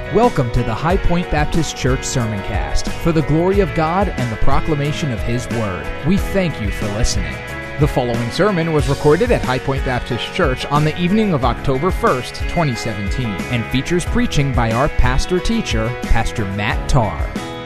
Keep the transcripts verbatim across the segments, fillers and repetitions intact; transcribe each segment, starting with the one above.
Welcome to the High Point Baptist Church Sermoncast for the glory of God and the proclamation of His Word. We thank you for listening. The following sermon was recorded at High Point Baptist Church on the evening of October first, twenty seventeen, and features preaching by our pastor-teacher, Pastor Matt Tarr.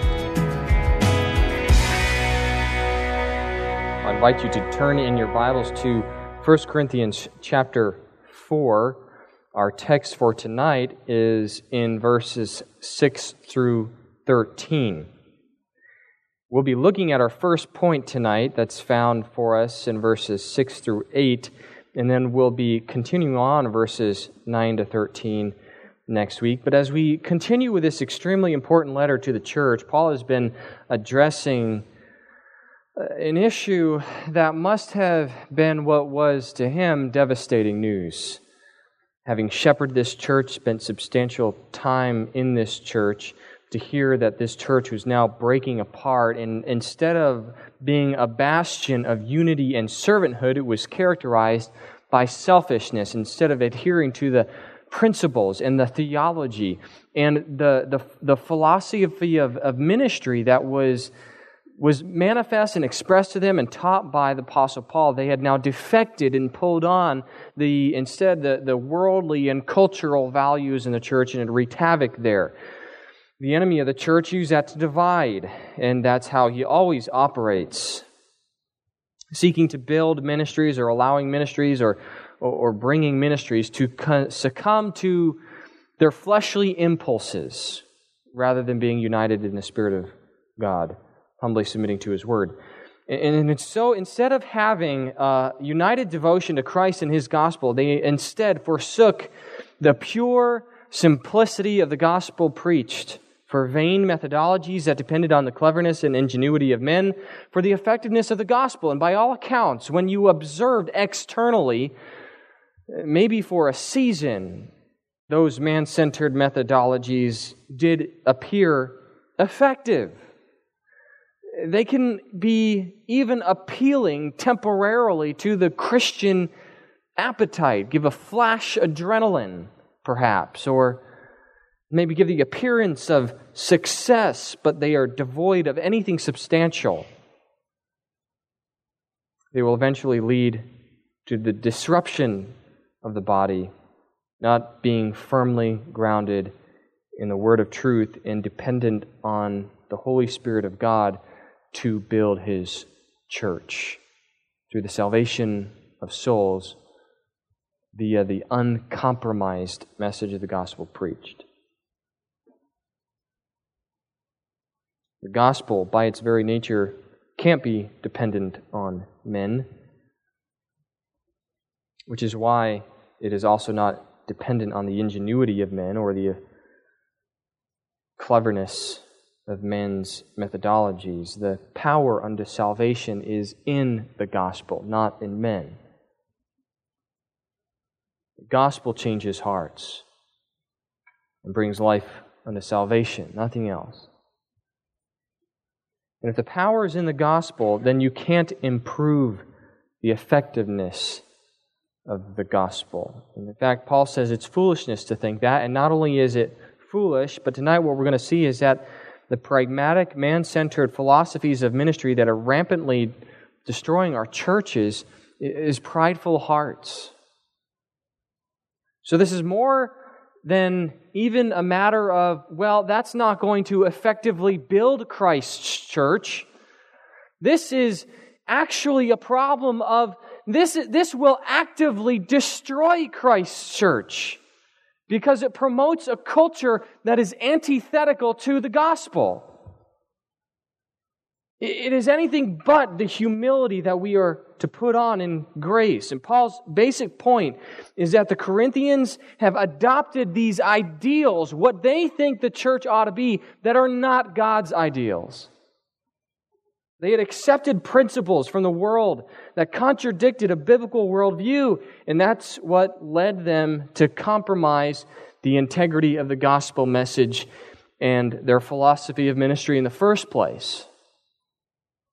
I invite you to turn in your Bibles to First Corinthians chapter four. Our text for tonight is in verses six through thirteen. We'll be looking at our first point tonight that's found for us in verses six through eight, and then we'll be continuing on verses nine to thirteen next week. But as we continue with this extremely important letter to the church, Paul has been addressing an issue that must have been what was to him devastating news. Having shepherded this church, spent substantial time in this church, to hear that this church was now breaking apart, and instead of being a bastion of unity and servanthood, it was characterized by selfishness instead of adhering to the principles and the theology and the the, the philosophy of, of ministry that was was manifest and expressed to them and taught by the Apostle Paul. They had now defected and pulled on the instead the, the worldly and cultural values in the church, and it wreaked havoc there. The enemy of the church used that to divide, and that's how he always operates. Seeking to build ministries or allowing ministries or, or, or bringing ministries to succumb to their fleshly impulses rather than being united in the Spirit of God, humbly submitting to His Word. And it's so, instead of having uh, united devotion to Christ and His gospel, they instead forsook the pure simplicity of the gospel preached for vain methodologies that depended on the cleverness and ingenuity of men, for the effectiveness of the gospel. And by all accounts, when you observed externally, maybe for a season, those man-centered methodologies did appear effective. They can be even appealing temporarily to the Christian appetite, give a flash adrenaline, perhaps, or maybe give the appearance of success, but they are devoid of anything substantial. They will eventually lead to the disruption of the body, not being firmly grounded in the word of truth and dependent on the Holy Spirit of God to build His church through the salvation of souls via the uncompromised message of the gospel preached. The gospel, by its very nature, can't be dependent on men, which is why it is also not dependent on the ingenuity of men or the cleverness of men's methodologies. The power unto salvation is in the gospel, not in men. The gospel changes hearts and brings life unto salvation, nothing else. And if the power is in the gospel, then you can't improve the effectiveness of the gospel. And in fact, Paul says it's foolishness to think that, and not only is it foolish, but tonight what we're going to see is that the pragmatic, man-centered philosophies of ministry that are rampantly destroying our churches is prideful hearts. So this is more than even a matter of, well, that's not going to effectively build Christ's church. This is actually a problem of, this, this will actively destroy Christ's church because it promotes a culture that is antithetical to the gospel. It is anything but the humility that we are to put on in grace. And Paul's basic point is that the Corinthians have adopted these ideals, what they think the church ought to be, that are not God's ideals. They had accepted principles from the world that contradicted a biblical worldview, and that's what led them to compromise the integrity of the gospel message and their philosophy of ministry in the first place.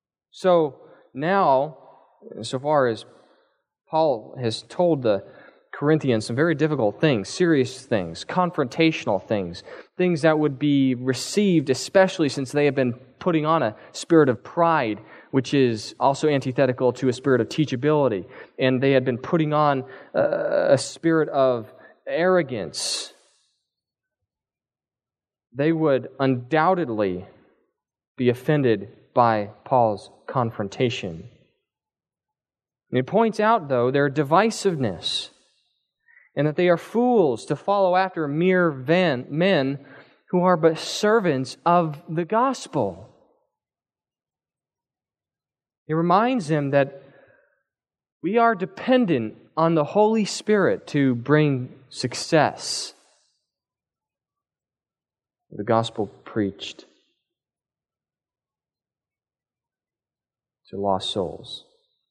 So now, so far as Paul has told the Corinthians some very difficult things, serious things, confrontational things, things that would be received, especially since they have been putting on a spirit of pride, which is also antithetical to a spirit of teachability. And they had been putting on a, a spirit of arrogance. They would undoubtedly be offended by Paul's confrontation. And it points out, though, their divisiveness, and that they are fools to follow after mere van, men who are but servants of the gospel. It reminds them that we are dependent on the Holy Spirit to bring success. The gospel preached to lost souls.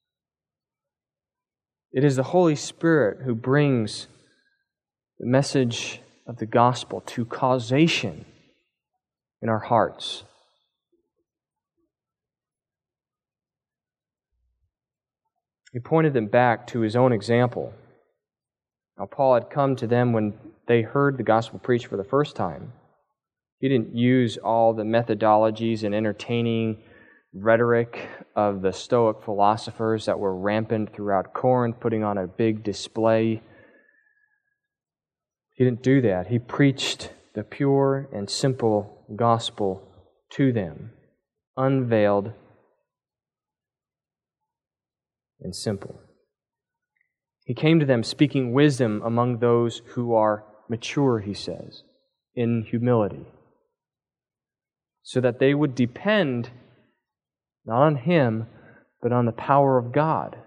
It is the Holy Spirit who brings the message of the gospel to causation in our hearts. He pointed them back to his own example. Now, Paul had come to them when they heard the gospel preached for the first time. He didn't use all the methodologies and entertaining rhetoric of the Stoic philosophers that were rampant throughout Corinth, putting on a big display. He didn't do that. He preached the pure and simple gospel to them, unveiled and simple. He came to them speaking wisdom among those who are mature, he says, in humility, so that they would depend not on him, but on the power of God.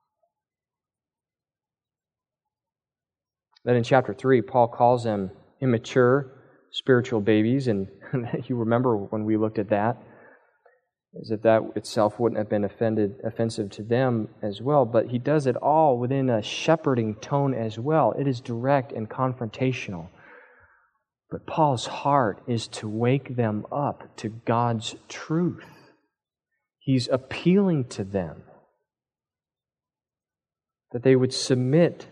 Then in chapter three, Paul calls them immature spiritual babies, and you remember when we looked at that, as if that itself wouldn't have been offended, offensive to them as well, but he does it all within a shepherding tone as well. It is direct and confrontational. But Paul's heart is to wake them up to God's truth. He's appealing to them that they would submit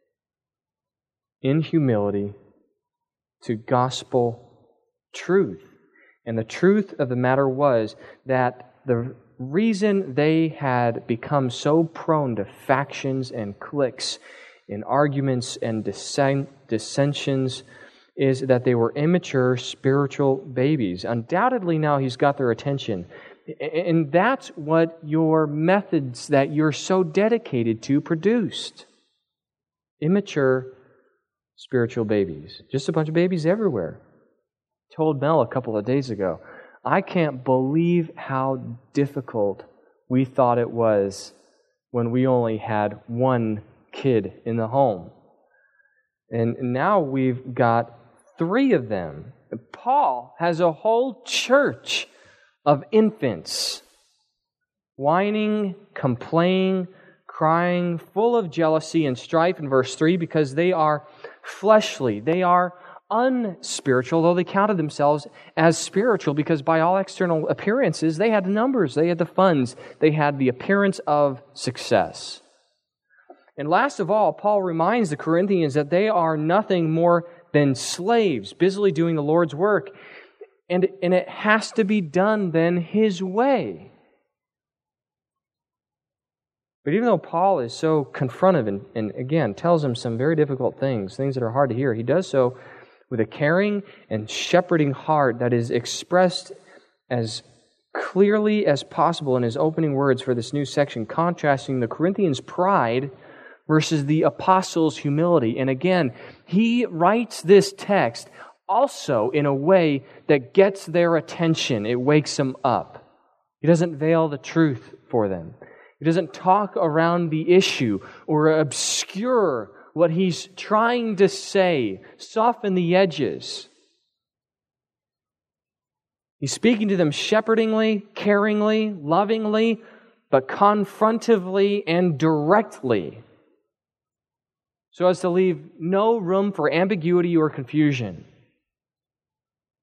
in humility to gospel truth. And the truth of the matter was that the reason they had become so prone to factions and cliques in arguments and dissen- dissensions is that they were immature spiritual babies. Undoubtedly now he's got their attention. And that's what your methods that you're so dedicated to produced. Immature spiritual babies. Just a bunch of babies everywhere. I told Mel a couple of days ago, I can't believe how difficult we thought it was when we only had one kid in the home. And now we've got three of them. Paul has a whole church of infants, whining, complaining, crying, full of jealousy and strife in verse three, because they are fleshly, they are unspiritual, though they counted themselves as spiritual, because by all external appearances, they had the numbers, they had the funds, they had the appearance of success. And last of all, Paul reminds the Corinthians that they are nothing more than slaves, busily doing the Lord's work. And, and it has to be done then His way. But even though Paul is so confrontive and, and again tells them some very difficult things, things that are hard to hear, he does so with a caring and shepherding heart that is expressed as clearly as possible in his opening words for this new section, contrasting the Corinthians' pride versus the apostles' humility. And again, he writes this text also in a way that gets their attention. It wakes them up. He doesn't veil the truth for them. He doesn't talk around the issue or obscure what he's trying to say, soften the edges. He's speaking to them shepherdingly, caringly, lovingly, but confrontively and directly, so as to leave no room for ambiguity or confusion.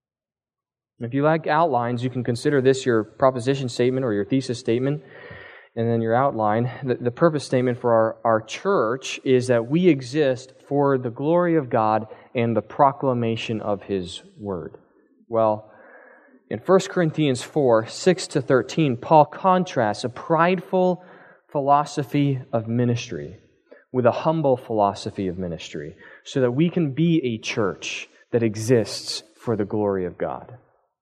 If you like outlines, you can consider this your proposition statement or your thesis statement. and then your outline, the, the purpose statement for our, our church is that we exist for the glory of God and the proclamation of His Word. Well, in First Corinthians four, six to thirteen, Paul contrasts a prideful philosophy of ministry with a humble philosophy of ministry so that we can be a church that exists for the glory of God.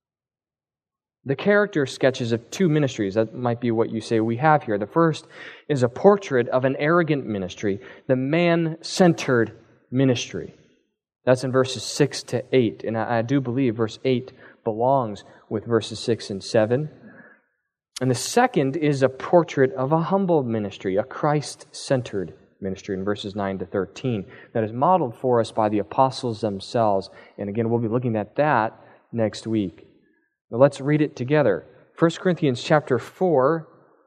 The character sketches of two ministries, that might be what you say we have here. The first is a portrait of an arrogant ministry, the man-centered ministry. That's in verses six to eight, and I, I do believe verse eight belongs with verses six and seven. And the second is a portrait of a humble ministry, a Christ-centered ministry in verses nine to thirteen, that is modeled for us by the apostles themselves. And again, we'll be looking at that next week. Now let's read it together. First Corinthians chapter four,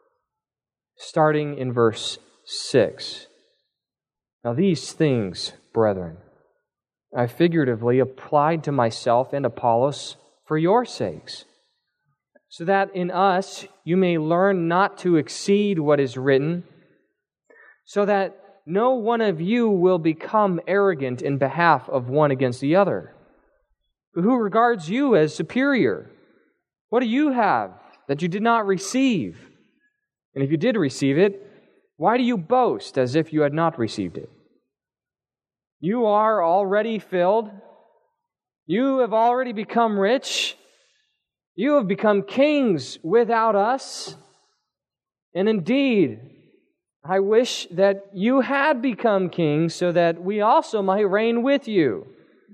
starting in verse six. Now these things, brethren, I figuratively applied to myself and Apollos for your sakes, so that in us you may learn not to exceed what is written, so that no one of you will become arrogant in behalf of one against the other. But who regards you as superior? What do you have that you did not receive? And if you did receive it, why do you boast as if you had not received it? You are already filled. You have already become rich. You have become kings without us. And indeed, I wish that you had become kings so that we also might reign with you.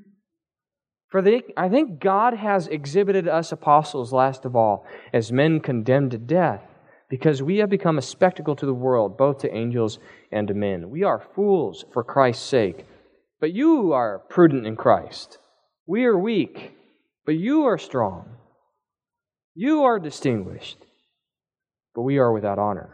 For the, I think God has exhibited us apostles, last of all, as men condemned to death, because we have become a spectacle to the world, both to angels and to men. We are fools for Christ's sake, but you are prudent in Christ. We are weak, but you are strong. You are distinguished, but we are without honor.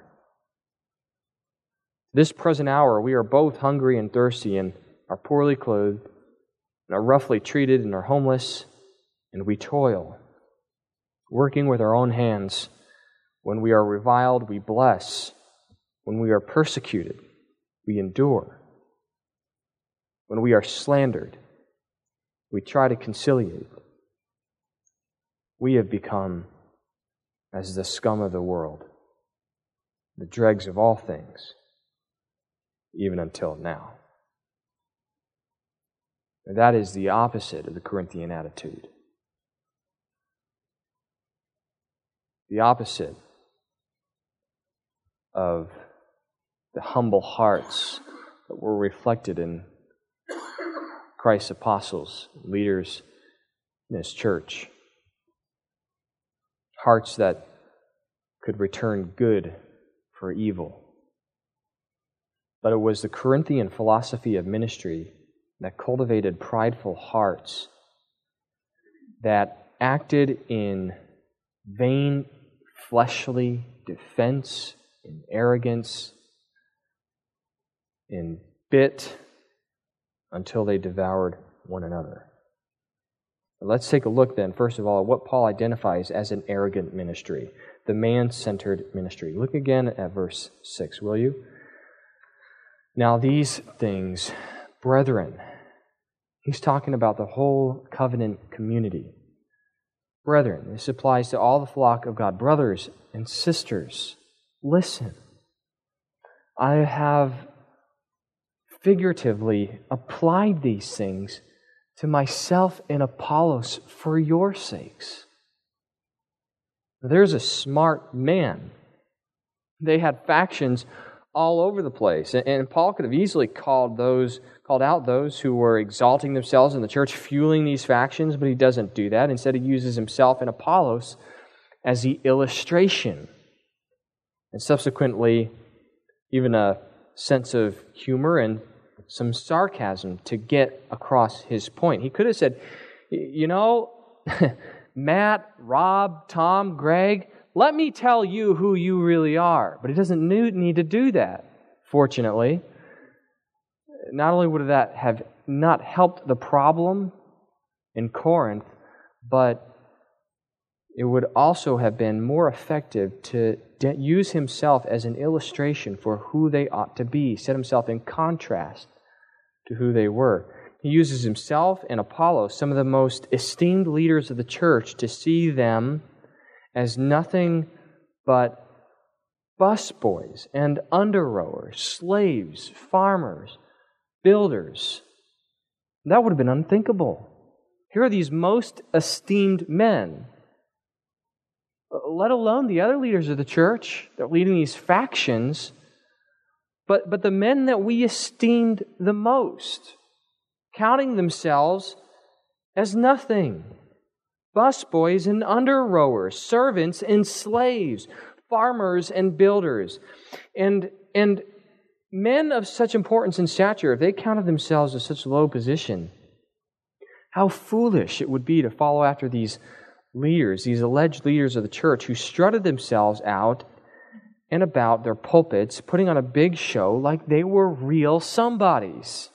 This present hour, we are both hungry and thirsty and are poorly clothed, and are roughly treated and are homeless, and we toil, working with our own hands. When we are reviled, we bless. When we are persecuted, we endure. When we are slandered, we try to conciliate. We have become as the scum of the world, the dregs of all things, even until now. And that is the opposite of the Corinthian attitude. The opposite of the humble hearts that were reflected in Christ's apostles, leaders in His church. Hearts that could return good for evil. But it was the Corinthian philosophy of ministry that cultivated prideful hearts, that acted in vain, fleshly defense, in arrogance, in bit, until they devoured one another. Let's take a look then, first of all, at what Paul identifies as an arrogant ministry, the man-centered ministry. Look again at verse six, will you? Now these things, brethren, he's talking about the whole covenant community. Brethren, this applies to all the flock of God. Brothers and sisters, listen. I have figuratively applied these things to myself and Apollos for your sakes. There's a smart man. They had factions all over the place. And Paul could have easily called those, called out those who were exalting themselves in the church, fueling these factions, but he doesn't do that. Instead, he uses himself and Apollos as the illustration. And subsequently, even a sense of humor and some sarcasm to get across his point. He could have said, you know, Matt, Rob, Tom, Greg, let me tell you who you really are. But he doesn't need to do that, fortunately. Not only would that have not helped the problem in Corinth, but it would also have been more effective to de- use himself as an illustration for who they ought to be, set himself in contrast to who they were. He uses himself and Apollos, some of the most esteemed leaders of the church, to see them as nothing but busboys and under-rowers, slaves, farmers, builders. That would have been unthinkable. Here are these most esteemed men, let alone the other leaders of the church that are leading these factions, but, but the men that we esteemed the most, counting themselves as nothing. Busboys and under-rowers, servants and slaves, farmers and builders. And, and men of such importance and stature, if they counted themselves as such low position, how foolish it would be to follow after these leaders, these alleged leaders of the church who strutted themselves out and about their pulpits, putting on a big show like they were real somebodies.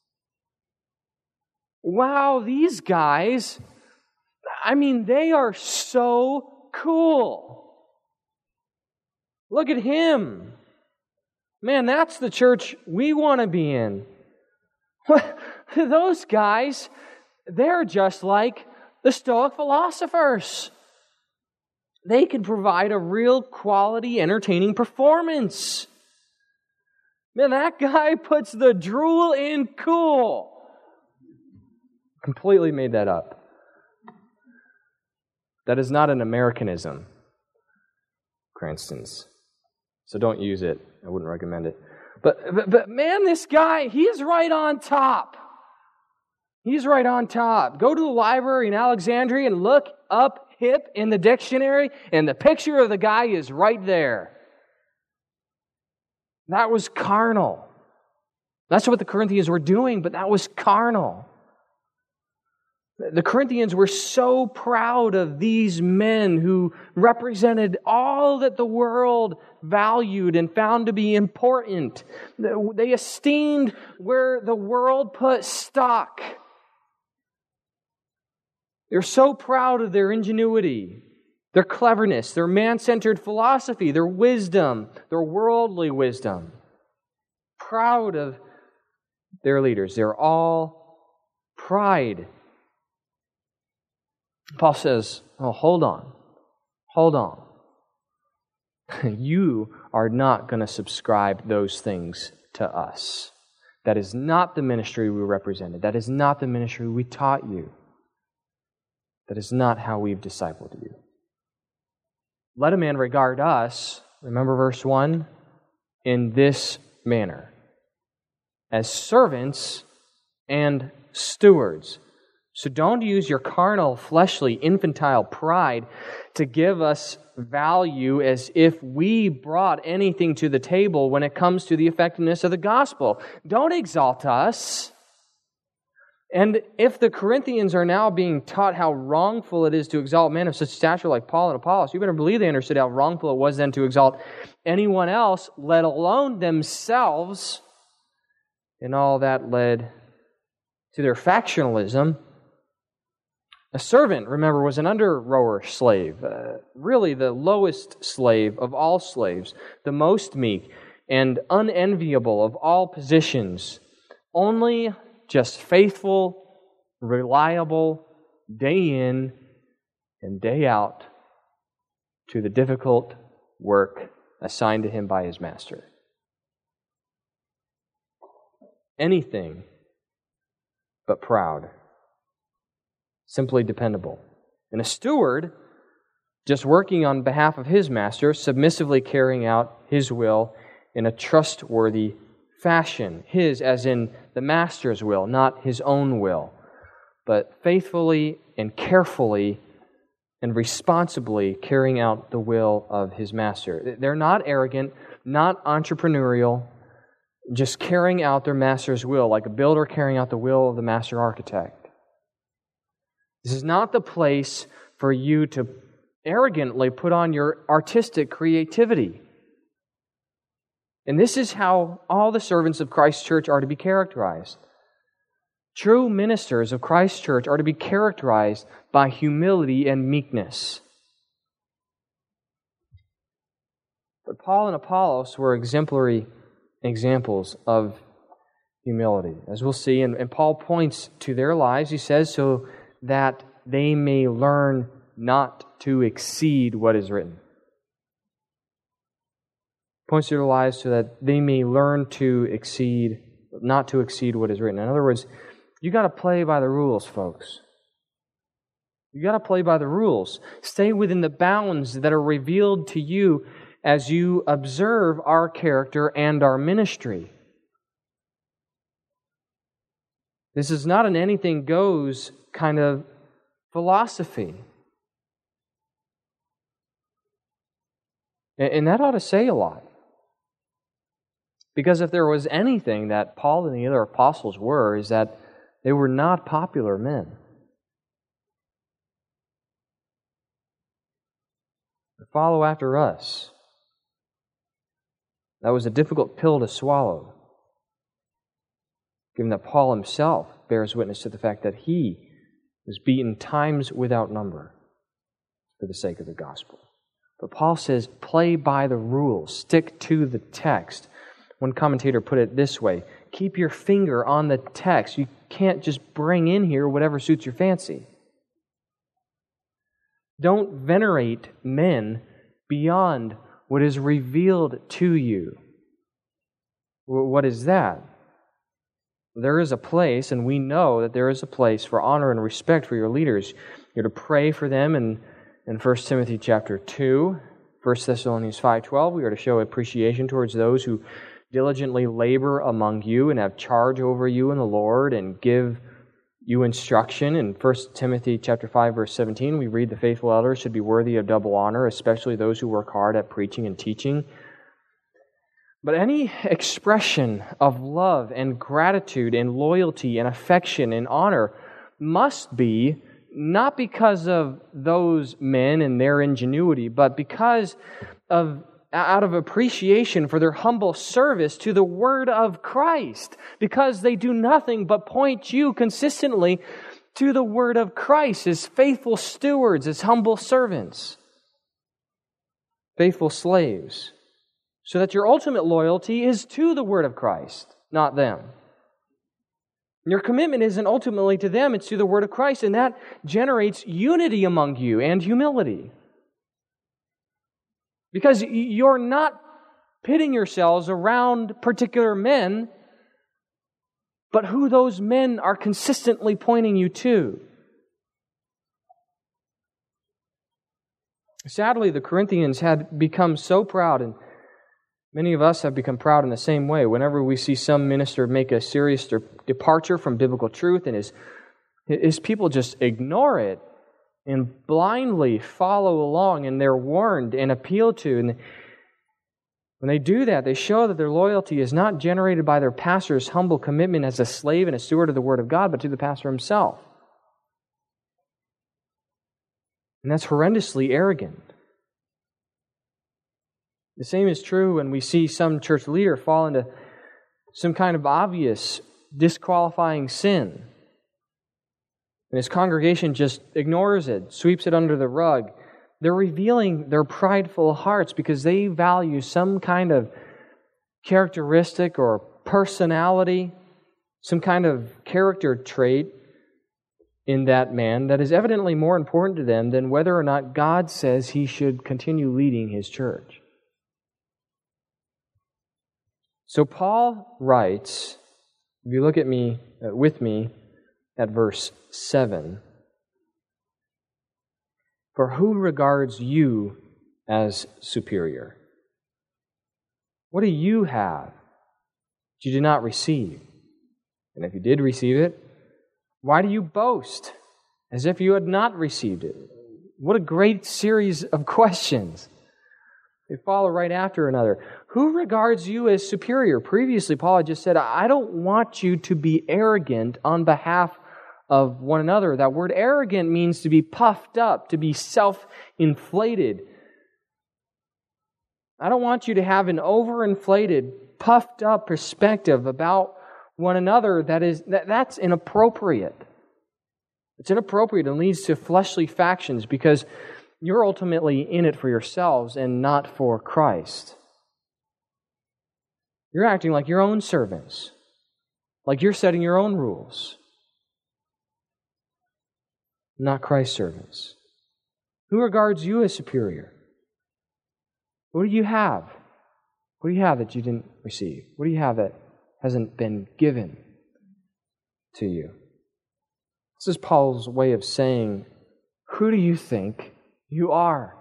Wow, these guys, I mean, they are so cool. Look at him. Man, that's the church we want to be in. Those guys, they're just like the Stoic philosophers. They can provide a real quality, entertaining performance. Man, that guy puts the drool in cool. Completely made that up. That is not an Americanism, Cranston's. So don't use it. I wouldn't recommend it. But, but, but man, this guy, he's right on top. He's right on top. Go to the library in Alexandria and look up hip in the dictionary, and the picture of the guy is right there. That was carnal. That's what the Corinthians were doing, but that was carnal. The Corinthians were so proud of these men who represented all that the world valued and found to be important. They esteemed where the world put stock. They're so proud of their ingenuity, their cleverness, their man-centered philosophy, their wisdom, their worldly wisdom. Proud of their leaders. They're all pride. Paul says, oh, hold on. Hold on. You are not going to subscribe those things to us. That is not the ministry we represented. That is not the ministry we taught you. That is not how we've discipled you. Let a man regard us, remember verse one, in this manner, as servants and stewards. So don't use your carnal, fleshly, infantile pride to give us value as if we brought anything to the table when it comes to the effectiveness of the gospel. Don't exalt us. And if the Corinthians are now being taught how wrongful it is to exalt men of such stature like Paul and Apollos, you better believe they understood how wrongful it was then to exalt anyone else, let alone themselves. And all that led to their factionalism. A servant, remember, was an under-rower slave, uh, really the lowest slave of all slaves, the most meek and unenviable of all positions, only just faithful, reliable, day in and day out to the difficult work assigned to him by his master. Anything but proud. Simply dependable. And a steward, just working on behalf of his master, submissively carrying out his will in a trustworthy fashion. His, as in the master's will, not his own will, but faithfully and carefully and responsibly carrying out the will of his master. They're not arrogant, not entrepreneurial, just carrying out their master's will, like a builder carrying out the will of the master architect. This is not the place for you to arrogantly put on your artistic creativity. And this is how all the servants of Christ's church are to be characterized. True ministers of Christ's church are to be characterized by humility and meekness. But Paul and Apollos were exemplary examples of humility, as we'll see. And, and Paul points to their lives. He says, so that they may learn not to exceed what is written. Points to their lives so that they may learn to exceed, not to exceed what is written. In other words, you got to play by the rules, folks. You got to play by the rules. Stay within the bounds that are revealed to you as you observe our character and our ministry. This is not an anything goes kind of philosophy. And that ought to say a lot. Because if there was anything that Paul and the other apostles were, is that they were not popular men. They follow after us. That was a difficult pill to swallow, given that Paul himself bears witness to the fact that he was beaten times without number for the sake of the gospel. But Paul says, play by the rules, stick to the text. One commentator put it this way, keep your finger on the text. You can't just bring in here whatever suits your fancy. Don't venerate men beyond what is revealed to you. What is that? There is a place, and we know that there is a place for honor and respect for your leaders. You're to pray for them in, in First Timothy chapter two, First Thessalonians five twelve. We are to show appreciation towards those who diligently labor among you and have charge over you in the Lord and give you instruction. In First Timothy chapter five, verse seventeen, we read the faithful elders should be worthy of double honor, especially those who work hard at preaching and teaching. But any expression of love and gratitude and loyalty and affection and honor must be not because of those men and their ingenuity, but because of out of appreciation for their humble service to the Word of Christ, because they do nothing but point you consistently to the Word of Christ as faithful stewards, as humble servants, faithful slaves, so that your ultimate loyalty is to the Word of Christ, not them. Your commitment isn't ultimately to them, it's to the Word of Christ, and that generates unity among you and humility. Because you're not pitting yourselves around particular men, but who those men are consistently pointing you to. Sadly, the Corinthians had become so proud, and many of us have become proud in the same way. Whenever we see some minister make a serious departure from biblical truth and his, his people just ignore it and blindly follow along, and they're warned and appealed to. And when they do that, they show that their loyalty is not generated by their pastor's humble commitment as a slave and a steward of the Word of God, but to the pastor himself. And that's horrendously arrogant. The same is true when we see some church leader fall into some kind of obvious disqualifying sin, and his congregation just ignores it, sweeps it under the rug. They're revealing their prideful hearts because they value some kind of characteristic or personality, some kind of character trait in that man that is evidently more important to them than whether or not God says he should continue leading his church. So Paul writes, if you look at me, uh, with me, at verse seven, for who regards you as superior? What do you have that you did not receive? And if you did receive it, why do you boast as if you had not received it? What a great series of questions. They follow right after another. Who regards you as superior? Previously, Paul had just said, I don't want you to be arrogant on behalf of one another. That word arrogant means to be puffed up, to be self-inflated. I don't want you to have an overinflated, puffed up perspective about one another that is that, that's inappropriate. It's inappropriate and leads to fleshly factions because you're ultimately in it for yourselves and not for Christ. You're acting like your own servants, like you're setting your own rules, not Christ's servants. Who regards you as superior? What do you have? What do you have that you didn't receive? What do you have that hasn't been given to you? This is Paul's way of saying, who do you think you are?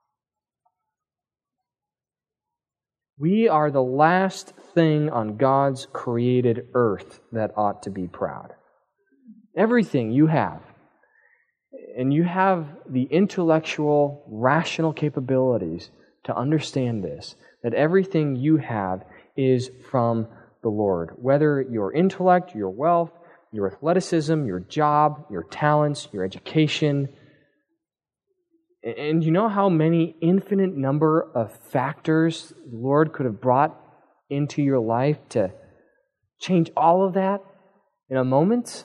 We are the last thing on God's created earth that ought to be proud. Everything you have, and you have the intellectual, rational capabilities to understand this, that everything you have is from the Lord. Whether your intellect, your wealth, your athleticism, your job, your talents, your education. And you know how many infinite number of factors the Lord could have brought into your life to change all of that in a moment?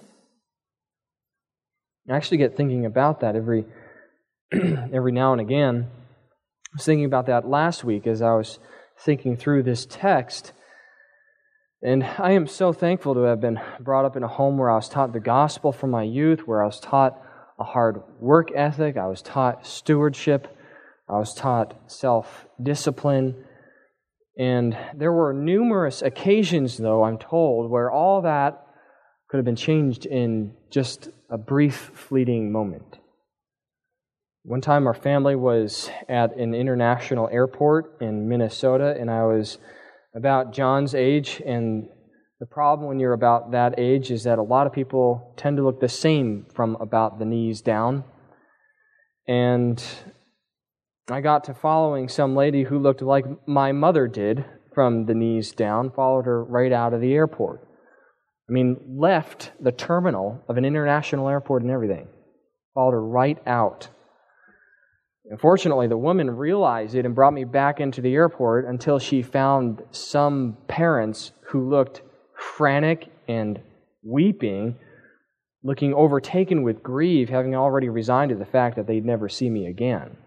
I actually get thinking about that every every now and again. I was thinking about that last week as I was thinking through this text. And I am so thankful to have been brought up in a home where I was taught the gospel from my youth, where I was taught a hard work ethic, I was taught stewardship, I was taught self-discipline. And there were numerous occasions, though, I'm told, where all that could have been changed in just a brief, fleeting moment. One time our family was at an international airport in Minnesota, and I was about John's age, and the problem when you're about that age is that a lot of people tend to look the same from about the knees down. And I got to following some lady who looked like my mother did from the knees down, followed her right out of the airport. I mean, left the terminal of an international airport and everything. Followed her right out. Unfortunately, the woman realized it and brought me back into the airport until she found some parents who looked frantic and weeping, looking overtaken with grief, having already resigned to the fact that they'd never see me again.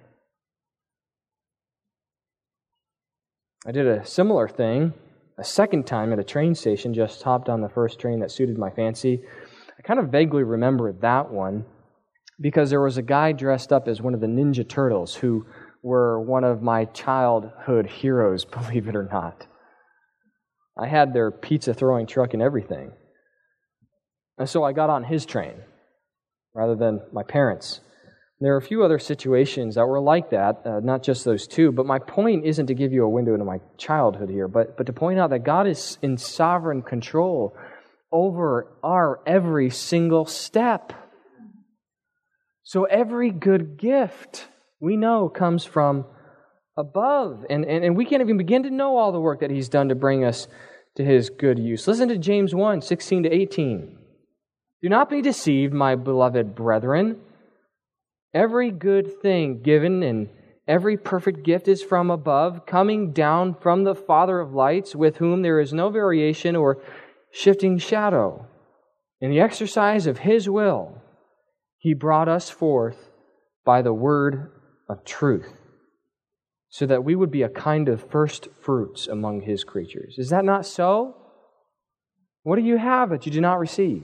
I did a similar thing a second time at a train station, just hopped on the first train that suited my fancy. I kind of vaguely remember that one because there was a guy dressed up as one of the Ninja Turtles who were one of my childhood heroes, believe it or not. I had their pizza throwing truck and everything. And so I got on his train rather than my parents'. There are a few other situations that were like that, uh, not just those two, but my point isn't to give you a window into my childhood here, but, but to point out that God is in sovereign control over our every single step. So every good gift we know comes from above, and, and, and we can't even begin to know all the work that He's done to bring us to His good use. Listen to James one, sixteen to eighteen. Do not be deceived, my beloved brethren. Every good thing given and every perfect gift is from above, coming down from the Father of lights, with whom there is no variation or shifting shadow. In the exercise of His will, He brought us forth by the word of truth, so that we would be a kind of first fruits among His creatures. Is that not so? What do you have that you do not receive?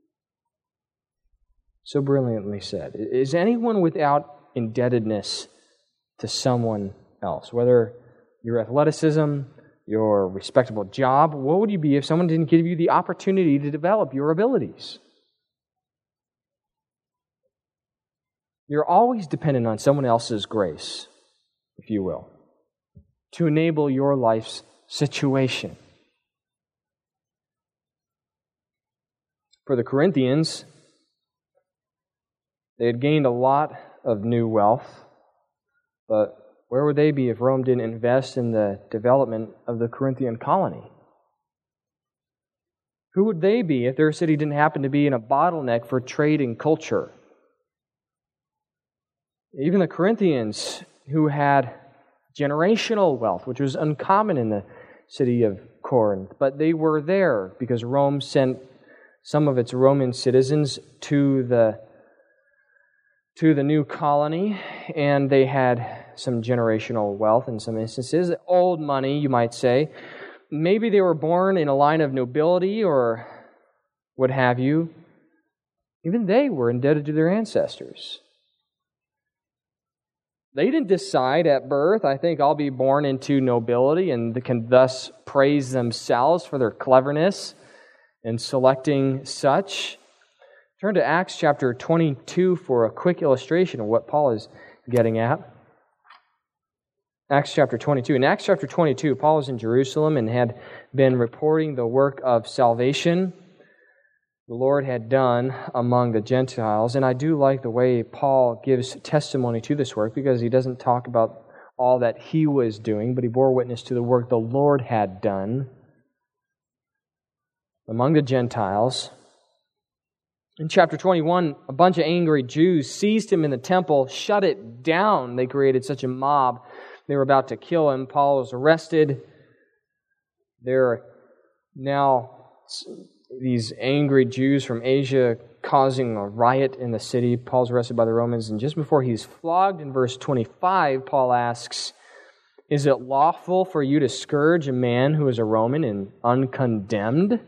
So brilliantly said. Is anyone without indebtedness to someone else? Whether your athleticism, your respectable job, what would you be if someone didn't give you the opportunity to develop your abilities? You're always dependent on someone else's grace, if you will, to enable your life's situation. For the Corinthians, they had gained a lot of new wealth, but where would they be if Rome didn't invest in the development of the Corinthian colony? Who would they be if their city didn't happen to be in a bottleneck for trade and culture? Even the Corinthians, who had generational wealth, which was uncommon in the city of Corinth, but they were there because Rome sent some of its Roman citizens to the to the new colony, and they had some generational wealth in some instances, old money, you might say. Maybe they were born in a line of nobility or what have you. Even they were indebted to their ancestors. They didn't decide at birth, I think I'll be born into nobility, and can thus praise themselves for their cleverness in selecting such. Turn to Acts chapter twenty-two for a quick illustration of what Paul is getting at. Acts chapter twenty-two. In Acts chapter twenty-two, Paul was in Jerusalem and had been reporting the work of salvation the Lord had done among the Gentiles. And I do like the way Paul gives testimony to this work, because he doesn't talk about all that he was doing, but he bore witness to the work the Lord had done among the Gentiles. In chapter twenty-one, a bunch of angry Jews seized him in the temple, shut it down. They created such a mob. They were about to kill him. Paul was arrested. There are now these angry Jews from Asia causing a riot in the city. Paul's arrested by the Romans, and just before he's flogged, in verse twenty-five, Paul asks, "Is it lawful for you to scourge a man who is a Roman and uncondemned?"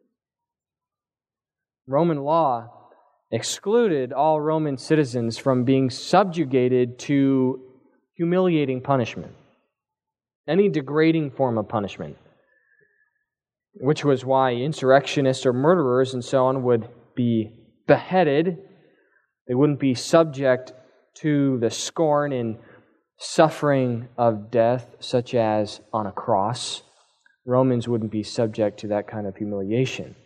Roman law excluded all Roman citizens from being subjugated to humiliating punishment, any degrading form of punishment, which was why insurrectionists or murderers and so on would be beheaded. They wouldn't be subject to the scorn and suffering of death, such as on a cross. Romans wouldn't be subject to that kind of humiliation.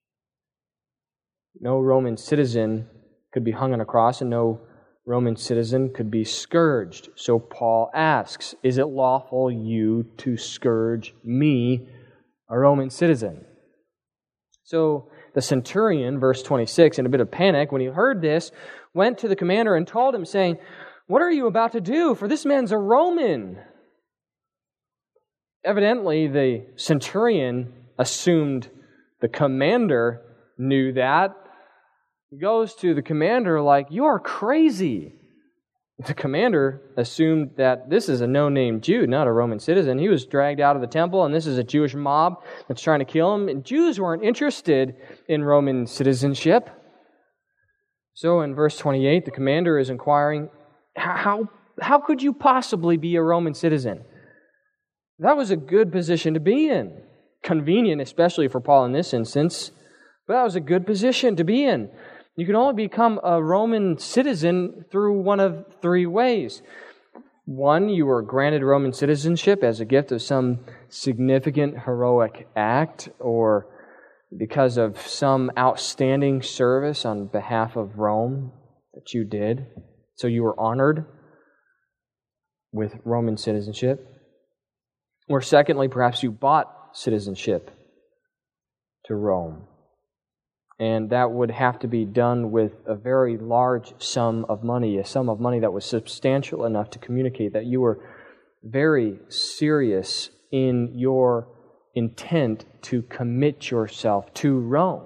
No Roman citizen could be hung on a cross, and no Roman citizen could be scourged. So Paul asks, "Is it lawful you to scourge me, a Roman citizen?" So the centurion, verse twenty-six, in a bit of panic, when he heard this, went to the commander and told him, saying, "What are you about to do? For this man's a Roman." Evidently, the centurion assumed the commander knew that. He goes to the commander like, "You are crazy." The commander assumed that this is a no-name Jew, not a Roman citizen. He was dragged out of the temple, and this is a Jewish mob that's trying to kill him. And Jews weren't interested in Roman citizenship. So in verse twenty-eight, the commander is inquiring, how, how could you possibly be a Roman citizen? That was a good position to be in. Convenient, especially for Paul in this instance, but that was a good position to be in. You can only become a Roman citizen through one of three ways. One, you were granted Roman citizenship as a gift of some significant heroic act, or because of some outstanding service on behalf of Rome that you did. So you were honored with Roman citizenship. Or secondly, perhaps you bought citizenship to Rome. And that would have to be done with a very large sum of money, a sum of money that was substantial enough to communicate that you were very serious in your intent to commit yourself to Rome.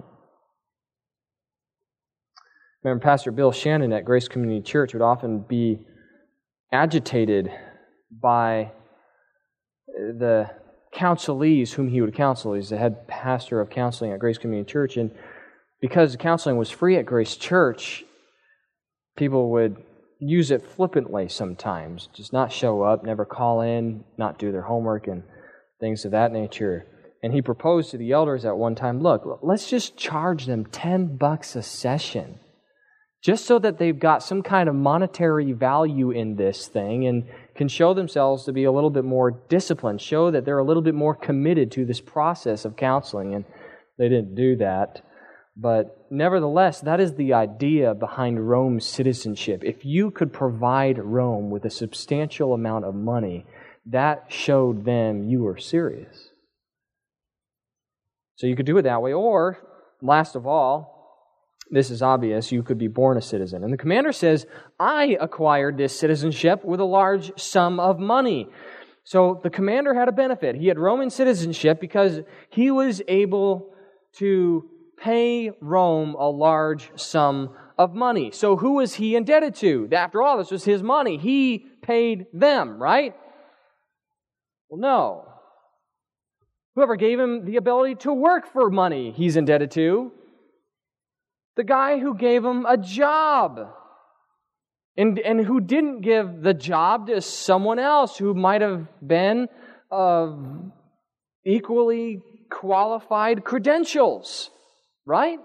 Remember, Pastor Bill Shannon at Grace Community Church would often be agitated by the counselees whom he would counsel. He's the head pastor of counseling at Grace Community Church, and because counseling was free at Grace Church, people would use it flippantly sometimes. Just not show up, never call in, not do their homework, and things of that nature. And he proposed to the elders at one time, look, let's just charge them ten bucks a session, just so that they've got some kind of monetary value in this thing and can show themselves to be a little bit more disciplined, show that they're a little bit more committed to this process of counseling. And they didn't do that. But nevertheless, that is the idea behind Rome's citizenship. If you could provide Rome with a substantial amount of money, that showed them you were serious. So you could do it that way. Or, last of all, this is obvious, you could be born a citizen. And the commander says, I acquired this citizenship with a large sum of money. So the commander had a benefit. He had Roman citizenship because he was able to pay Rome a large sum of money. So who was he indebted to? After all, this was his money. He paid them, right? Well, no. Whoever gave him the ability to work for money, he's indebted to. The guy who gave him a job. And, and who didn't give the job to someone else who might have been of equally qualified credentials, right?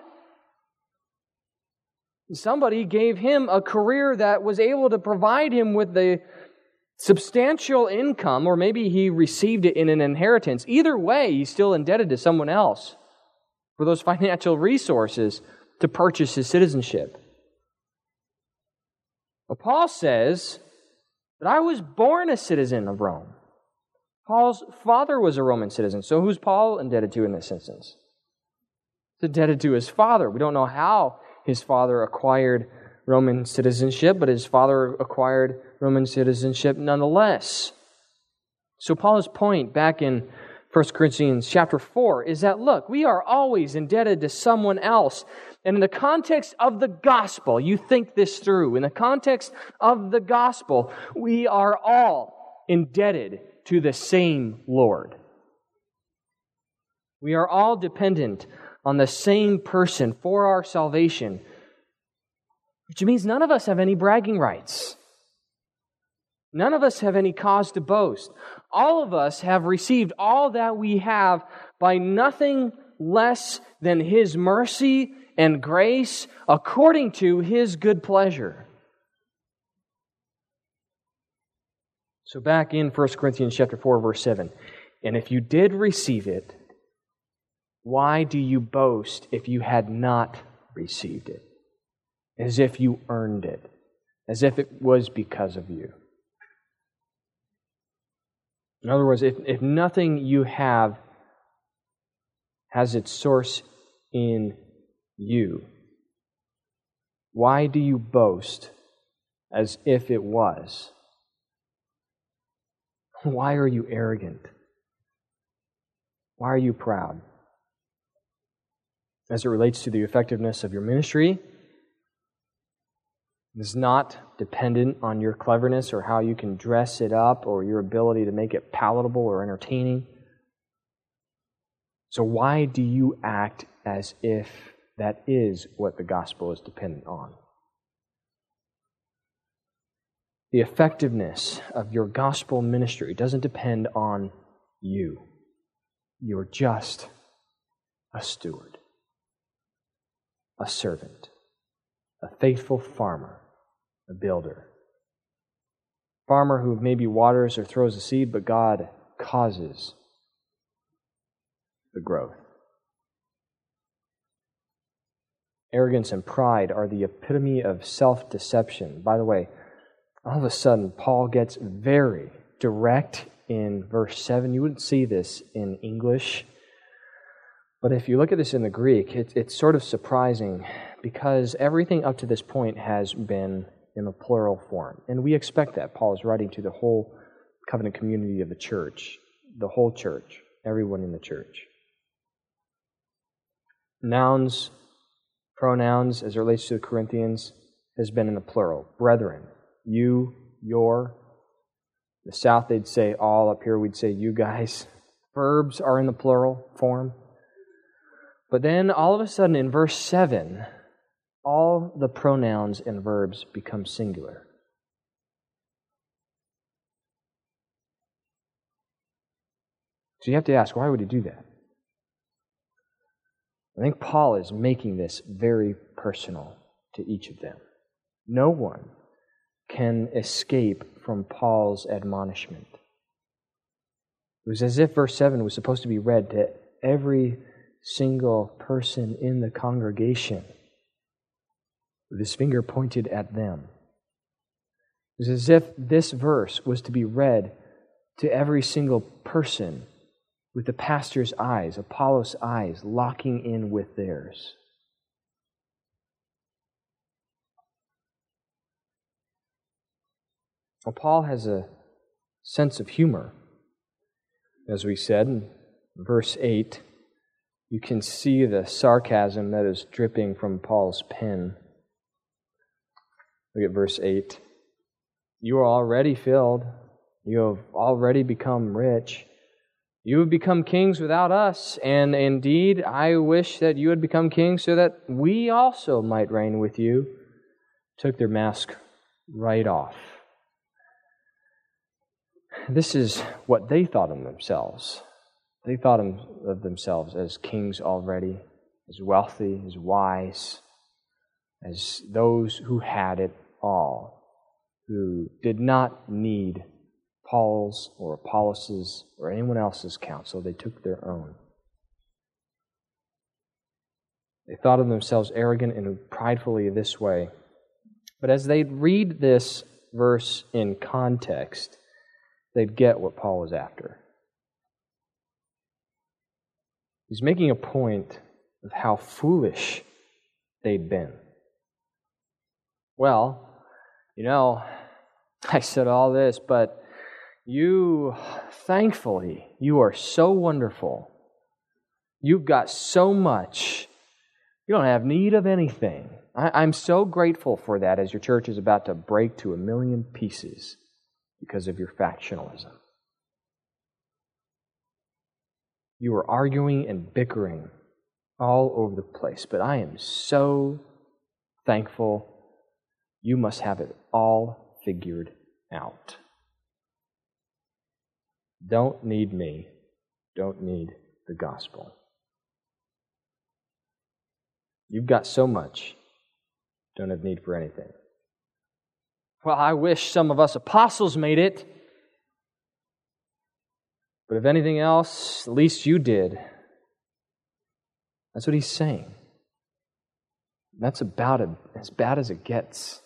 Somebody gave him a career that was able to provide him with the substantial income, or maybe he received it in an inheritance. Either way, he's still indebted to someone else for those financial resources to purchase his citizenship. Well, Paul says that I was born a citizen of Rome. Paul's father was a Roman citizen. So who's Paul indebted to in this instance? He's indebted to his father. We don't know how his father acquired Roman citizenship, but his father acquired Roman citizenship nonetheless. So Paul's point back in First Corinthians chapter four is that, look, we are always indebted to someone else. And in the context of the gospel, you think this through. In the context of the gospel, we are all indebted to the same Lord. We are all dependent on the same person for our salvation, which means none of us have any bragging rights. None of us have any cause to boast. All of us have received all that we have by nothing less than His mercy and grace according to His good pleasure. So back in First Corinthians chapter four, verse seven, and if you did receive it, why do you boast if you had not received it? As if you earned it, as if it was because of you. In other words, if, if nothing you have has its source in you, why do you boast as if it was? Why are you arrogant? Why are you proud? As it relates to the effectiveness of your ministry, it is not dependent on your cleverness or how you can dress it up or your ability to make it palatable or entertaining. So why do you act as if that is what the gospel is dependent on? The effectiveness of your gospel ministry doesn't depend on you. You're just a steward, a servant, a faithful farmer, a builder. Farmer who maybe waters or throws a seed, but God causes the growth. Arrogance and pride are the epitome of self-deception. By the way, all of a sudden, Paul gets very direct in verse seven. You wouldn't see this in English, but if you look at this in the Greek, it, it's sort of surprising because everything up to this point has been in the plural form. And we expect that. Paul is writing to the whole covenant community of the church, the whole church, everyone in the church. Nouns, pronouns, as it relates to the Corinthians, has been in the plural. Brethren, you, your. In the South, they'd say all. Up here, we'd say you guys. Verbs are in the plural form. But then, all of a sudden, in verse seven, all the pronouns and verbs become singular. So you have to ask, why would he do that? I think Paul is making this very personal to each of them. No one can escape from Paul's admonishment. It was as if verse seven was supposed to be read to every single person in the congregation with his finger pointed at them. It was as if this verse was to be read to every single person with the pastor's eyes, Apollos' eyes, locking in with theirs. Well, Paul has a sense of humor. As we said in verse eight, you can see the sarcasm that is dripping from Paul's pen. Look at verse eight. You are already filled. You have already become rich. You have become kings without us, and indeed I wish that you had become kings so that we also might reign with you. Took their mask right off. This is what they thought of themselves. They thought of themselves as kings already, as wealthy, as wise, as those who had it all, who did not need Paul's or Apollos' or anyone else's counsel. They took their own. They thought of themselves arrogant and pridefully this way. But as they read this verse in context, they'd get what Paul was after. He's making a point of how foolish they'd been. Well, you know, I said all this, but you, thankfully, you are so wonderful. You've got so much. You don't have need of anything. I, I'm so grateful for that as your church is about to break to a million pieces because of your factionalism. You are arguing and bickering all over the place, but I am so thankful you must have it all figured out. Don't need me. Don't need the gospel. You've got so much. Don't have need for anything. Well, I wish some of us apostles made it. But if anything else, at least you did. That's what he's saying. That's about as bad as it gets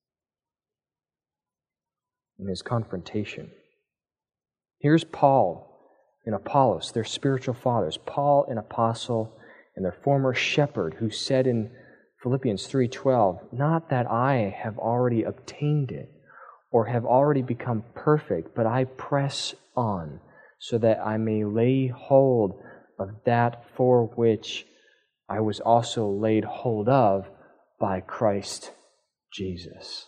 in his confrontation. Here's Paul and Apollos, their spiritual fathers. Paul, an apostle, and their former shepherd, who said in Philippians three twelve, "Not that I have already obtained it or have already become perfect, but I press on so that I may lay hold of that for which I was also laid hold of by Christ Jesus."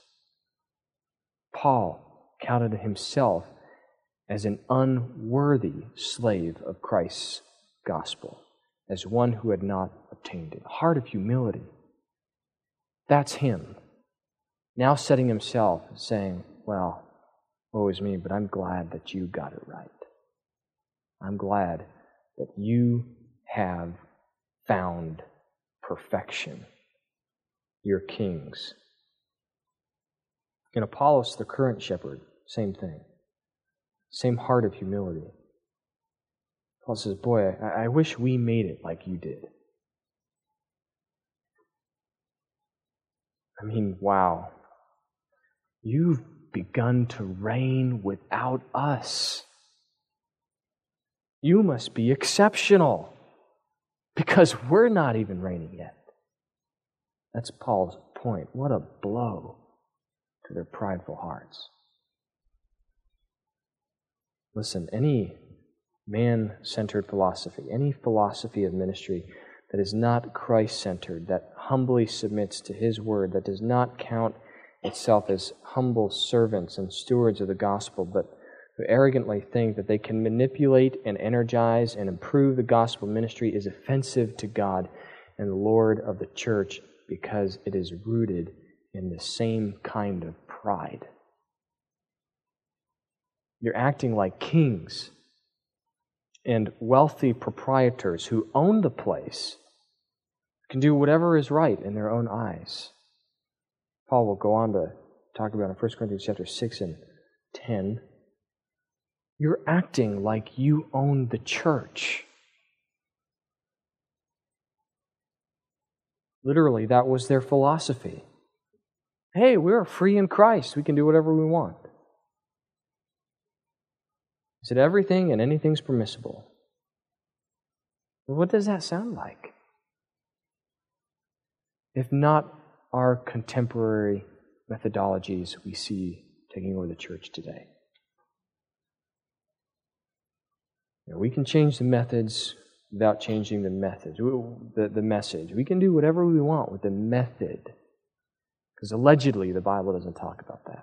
Paul counted himself as an unworthy slave of Christ's gospel, as one who had not obtained it. A heart of humility. That's him. Now setting himself, saying, well, woe is me, but I'm glad that you got it right. I'm glad that you have found perfection. You're kings. In Apollos, the current shepherd, same thing. Same heart of humility. Paul says, boy, I, I wish we made it like you did. I mean, wow. You've begun to reign without us. You must be exceptional because we're not even reigning yet. That's Paul's point. What a blow to their prideful hearts. Listen, any man-centered philosophy, any philosophy of ministry that is not Christ-centered, that humbly submits to His Word, that does not count itself as humble servants and stewards of the gospel, but who arrogantly think that they can manipulate and energize and improve the gospel ministry, is offensive to God and the Lord of the church because it is rooted in the same kind of pride. You're acting like kings and wealthy proprietors who own the place, can do whatever is right in their own eyes. Paul will go on to talk about in First Corinthians chapter six and ten. You're acting like you own the church. Literally, that was their philosophy. Hey, we're free in Christ. We can do whatever we want. He said everything and anything's permissible. What does that sound like? If not our contemporary methodologies we see taking over the church today. You know, we can change the methods without changing the methods, the, the message. We can do whatever we want with the method. Because allegedly, the Bible doesn't talk about that.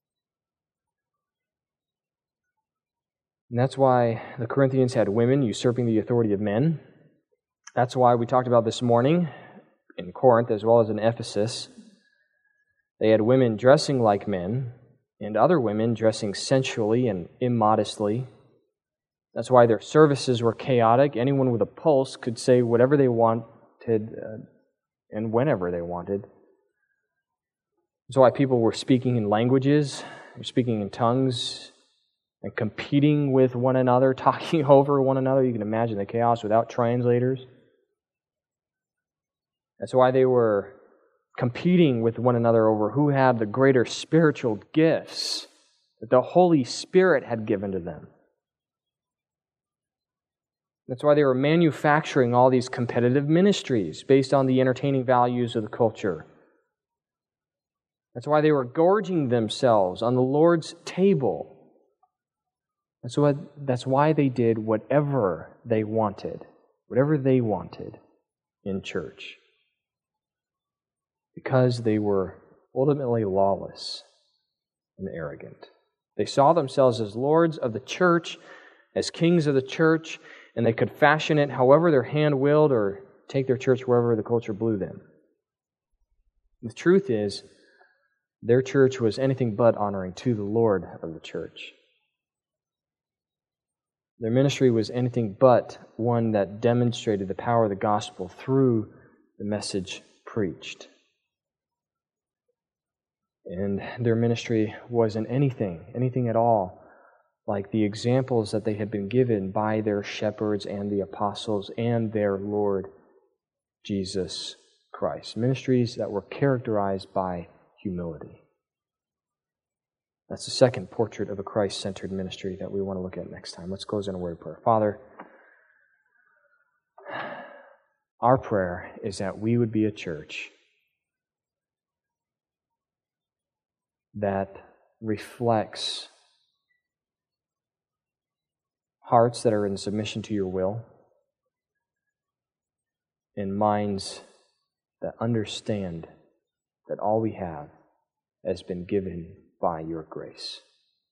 And that's why the Corinthians had women usurping the authority of men. That's why we talked about this morning in Corinth as well as in Ephesus. They had women dressing like men and other women dressing sensually and immodestly. That's why their services were chaotic. Anyone with a pulse could say whatever they wanted uh, and whenever they wanted. That's why people were speaking in languages, speaking in tongues, and competing with one another, talking over one another. You can imagine the chaos without translators. That's why they were competing with one another over who had the greater spiritual gifts that the Holy Spirit had given to them. That's why they were manufacturing all these competitive ministries based on the entertaining values of the culture. That's why they were gorging themselves on the Lord's table. That's why, that's why they did whatever they wanted, whatever they wanted in church. Because they were ultimately lawless and arrogant. They saw themselves as lords of the church, as kings of the church, and they could fashion it however their hand willed or take their church wherever the culture blew them. The truth is, their church was anything but honoring to the Lord of the church. Their ministry was anything but one that demonstrated the power of the gospel through the message preached. And their ministry wasn't anything, anything at all, like the examples that they had been given by their shepherds and the apostles and their Lord Jesus Christ. Ministries that were characterized by humility. That's the second portrait of a Christ-centered ministry that we want to look at next time. Let's close in a word of prayer. Father, our prayer is that we would be a church that reflects hearts that are in submission to your will and minds that understand that all we have has been given by your grace.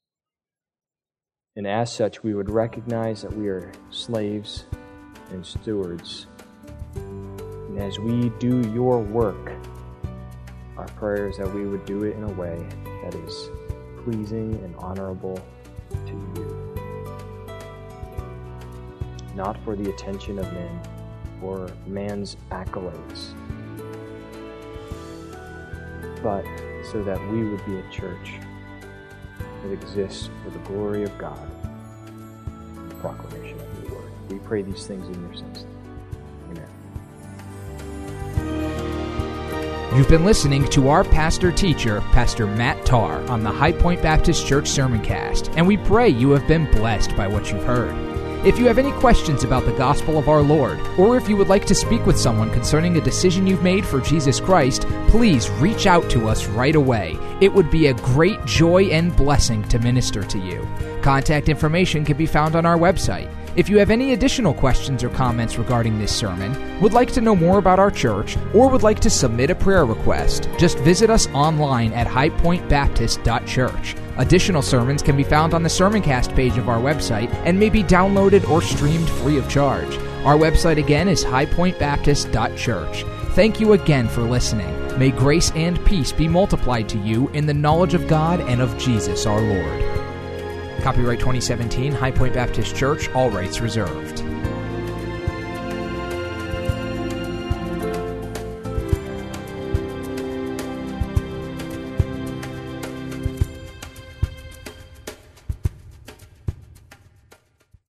And as such, we would recognize that we are slaves and stewards. And as we do your work, our prayer is that we would do it in a way that is pleasing and honorable to you. Not for the attention of men or man's accolades, but so that we would be a church that exists for the glory of God and the proclamation of your word. We pray these things in your son's name. Amen. You've been listening to our pastor-teacher, Pastor Matt Tarr, on the High Point Baptist Church Sermoncast, and we pray you have been blessed by what you've heard. If you have any questions about the gospel of our Lord, or if you would like to speak with someone concerning a decision you've made for Jesus Christ, please reach out to us right away. It would be a great joy and blessing to minister to you. Contact information can be found on our website. If you have any additional questions or comments regarding this sermon, would like to know more about our church, or would like to submit a prayer request, just visit us online at high point baptist dot church. Additional sermons can be found on the Sermoncast page of our website and may be downloaded or streamed free of charge. Our website again is high point baptist dot church. Thank you again for listening. May grace and peace be multiplied to you in the knowledge of God and of Jesus our Lord. Copyright twenty seventeen, High Point Baptist Church, all rights reserved.